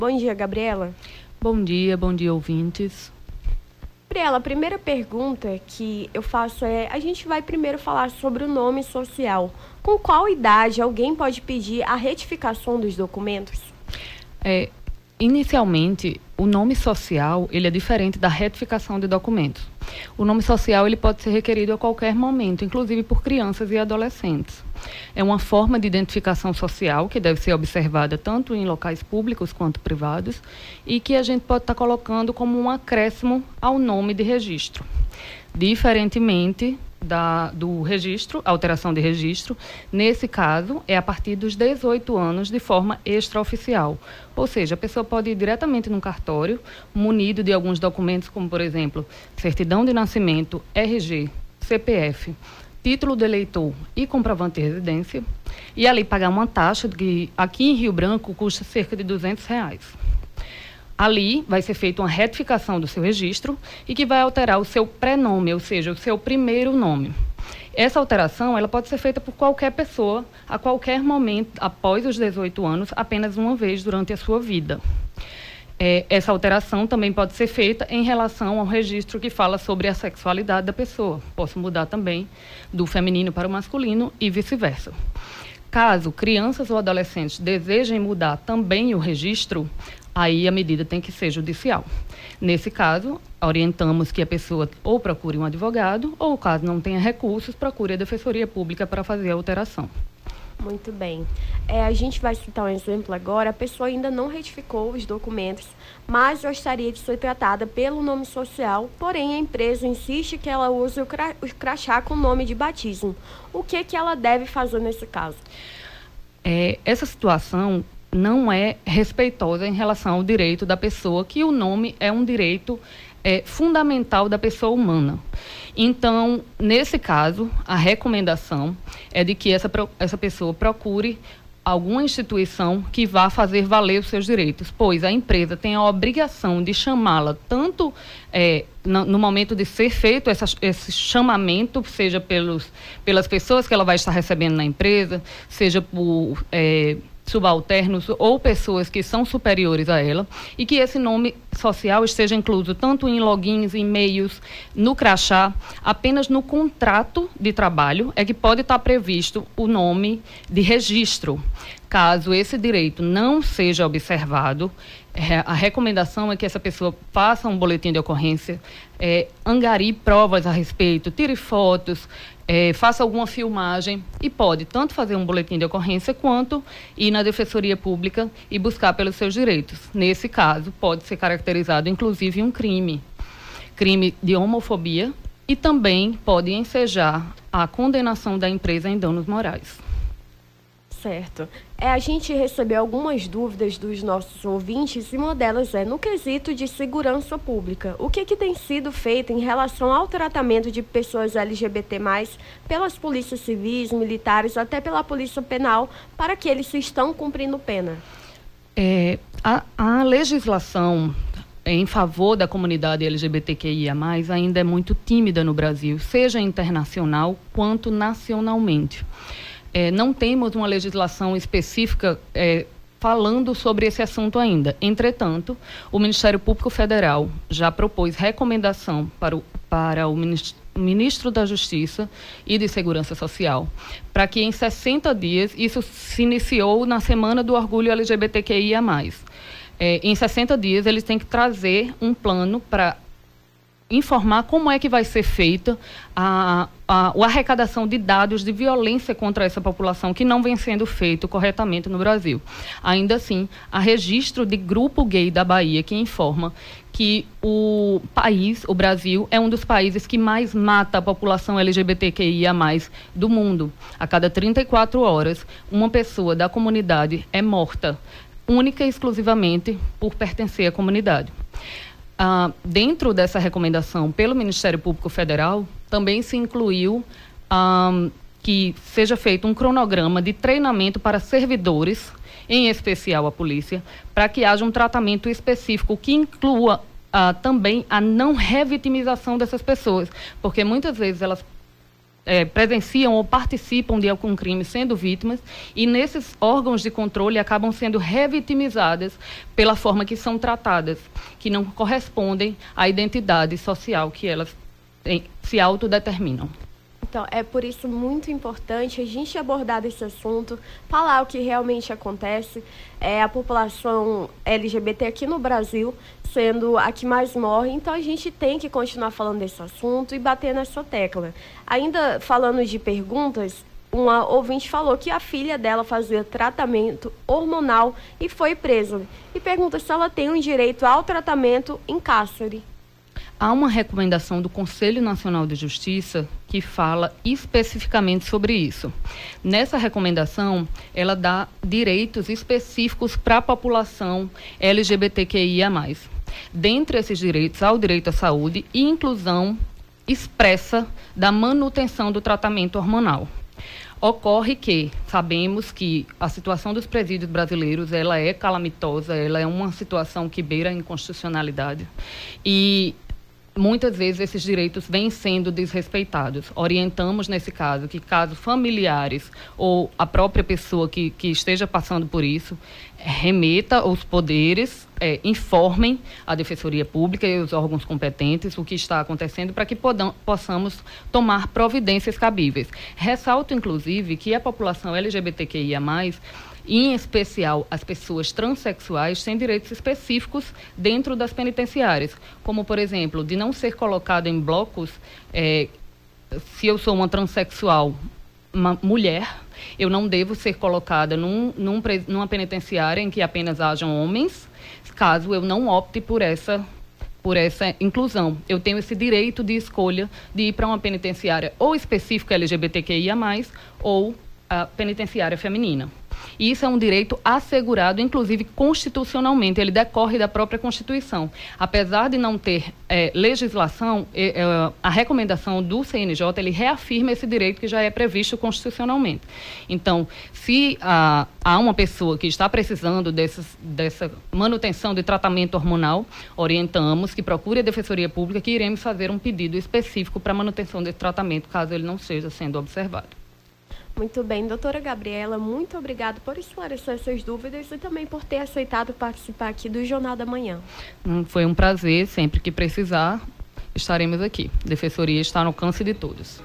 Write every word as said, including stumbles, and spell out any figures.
Bom dia, Gabriela. Bom dia, bom dia, ouvintes. Gabriela, a primeira pergunta que eu faço é, a gente vai primeiro falar sobre o nome social. Com qual idade alguém pode pedir a retificação dos documentos? É, inicialmente, o nome social ele é diferente da retificação de documentos. O nome social ele pode ser requerido a qualquer momento, inclusive por crianças e adolescentes. É uma forma de identificação social que deve ser observada tanto em locais públicos quanto privados e que a gente pode estar colocando como um acréscimo ao nome de registro. Diferentemente da, do registro, alteração de registro, nesse caso é a partir dos dezoito anos de forma extraoficial. Ou seja, a pessoa pode ir diretamente num cartório, munido de alguns documentos como, por exemplo, certidão de nascimento, R G, C P F, título do eleitor e comprovante de residência, e ali pagar uma taxa que aqui em Rio Branco custa cerca de duzentos reais. Ali vai ser feita uma retificação do seu registro e que vai alterar o seu prenome, ou seja, o seu primeiro nome. Essa alteração ela pode ser feita por qualquer pessoa, a qualquer momento, após os dezoito anos, apenas uma vez durante a sua vida. É, essa alteração também pode ser feita em relação ao registro que fala sobre a sexualidade da pessoa. Posso mudar também do feminino para o masculino e vice-versa. Caso crianças ou adolescentes desejem mudar também o registro, aí a medida tem que ser judicial. Nesse caso, orientamos que a pessoa ou procure um advogado ou, caso não tenha recursos, procure a Defensoria Pública para fazer a alteração. Muito bem. É, a gente vai citar um exemplo agora. A pessoa ainda não retificou os documentos, mas gostaria de ser tratada pelo nome social, porém a empresa insiste que ela use o, cra- o crachá com nome de batismo. O que, que ela deve fazer nesse caso? É, essa situação não é respeitosa em relação ao direito da pessoa, que o nome é um direito é, fundamental da pessoa humana. Então, nesse caso, a recomendação é de que essa, essa pessoa procure alguma instituição que vá fazer valer os seus direitos, pois a empresa tem a obrigação de chamá-la tanto é, no, no momento de ser feito essa, esse chamamento, seja pelos, pelas pessoas que ela vai estar recebendo na empresa, seja por é, subalternos ou pessoas que são superiores a ela, e que esse nome social esteja incluso tanto em logins, e-mails, no crachá. Apenas no contrato de trabalho é que pode estar previsto o nome de registro. Caso esse direito não seja observado, é, a recomendação é que essa pessoa faça um boletim de ocorrência, é, angarie provas a respeito, tire fotos, é, faça alguma filmagem e pode tanto fazer um boletim de ocorrência quanto ir na Defensoria Pública e buscar pelos seus direitos. Nesse caso, pode ser caracterizado inclusive um crime, crime de homofobia, e também pode ensejar a condenação da empresa em danos morais. Certo. É, a gente recebeu algumas dúvidas dos nossos ouvintes e uma delas é no quesito de segurança pública. O que, que tem sido feito em relação ao tratamento de pessoas L G B T mais, pelas polícias civis, militares, até pela polícia penal, para que eles estão cumprindo pena? É, a, a legislação em favor da comunidade L G B T Q I A mais, ainda é muito tímida no Brasil, seja internacional quanto nacionalmente. É, não temos uma legislação específica é, falando sobre esse assunto ainda. Entretanto, o Ministério Público Federal já propôs recomendação para o, para o Ministro da Justiça e de Segurança Social, para que em sessenta dias, isso se iniciou na Semana do Orgulho L G B T Q I A mais, é, em sessenta dias eles têm que trazer um plano para informar como é que vai ser feita a, a, a arrecadação de dados de violência contra essa população que não vem sendo feito corretamente no Brasil. Ainda assim, há registro de Grupo Gay da Bahia que informa que o país, o Brasil, é um dos países que mais mata a população L G B T Q I A mais, do mundo. A cada trinta e quatro horas, uma pessoa da comunidade é morta, única e exclusivamente por pertencer à comunidade. Ah, dentro dessa recomendação pelo Ministério Público Federal, também se incluiu ah, que seja feito um cronograma de treinamento para servidores, em especial a polícia, para que haja um tratamento específico que inclua ah, também a não revitimização dessas pessoas, porque muitas vezes elas É, presenciam ou participam de algum crime sendo vítimas, e nesses órgãos de controle acabam sendo revitimizadas pela forma que são tratadas, que não correspondem à identidade social que elas em, se autodeterminam. Então, é por isso muito importante a gente abordar esse assunto, falar o que realmente acontece. É, a população L G B T aqui no Brasil sendo a que mais morre, então a gente tem que continuar falando desse assunto e bater nessa tecla. Ainda falando de perguntas, uma ouvinte falou que a filha dela fazia tratamento hormonal e foi presa. E pergunta se ela tem um direito ao tratamento em cárcere. Há uma recomendação do Conselho Nacional de Justiça que fala especificamente sobre isso. Nessa recomendação, ela dá direitos específicos para a população L G B T Q I A mais. Dentre esses direitos, há o direito à saúde e inclusão expressa da manutenção do tratamento hormonal. Ocorre que sabemos que a situação dos presídios brasileiros ela é calamitosa, ela é uma situação que beira a inconstitucionalidade e muitas vezes esses direitos vêm sendo desrespeitados. Orientamos, nesse caso, que caso familiares ou a própria pessoa que, que esteja passando por isso, remeta aos poderes, é, informem a Defensoria Pública e os órgãos competentes o que está acontecendo para que podam, possamos tomar providências cabíveis. Ressalto, inclusive, que a população L G B T Q I A mais, em especial as pessoas transexuais, têm direitos específicos dentro das penitenciárias, como, por exemplo, de não ser colocado em blocos, é, se eu sou uma transexual, uma mulher, eu não devo ser colocada num, num, numa penitenciária em que apenas hajam homens, caso eu não opte por essa, por essa inclusão. Eu tenho esse direito de escolha de ir para uma penitenciária ou específica L G B T Q I A mais, ou a penitenciária feminina. E isso é um direito assegurado, inclusive constitucionalmente, ele decorre da própria Constituição. Apesar de não ter é, legislação, é, é, a recomendação do C N J, ele reafirma esse direito que já é previsto constitucionalmente. Então, se ah, há uma pessoa que está precisando dessas, dessa manutenção de tratamento hormonal, orientamos que procure a Defensoria Pública, que iremos fazer um pedido específico para manutenção desse tratamento, caso ele não esteja sendo observado. Muito bem, doutora Gabriela, muito obrigada por esclarecer essas dúvidas e também por ter aceitado participar aqui do Jornal da Manhã. Foi um prazer, sempre que precisar, estaremos aqui. A Defensoria está no alcance de todos.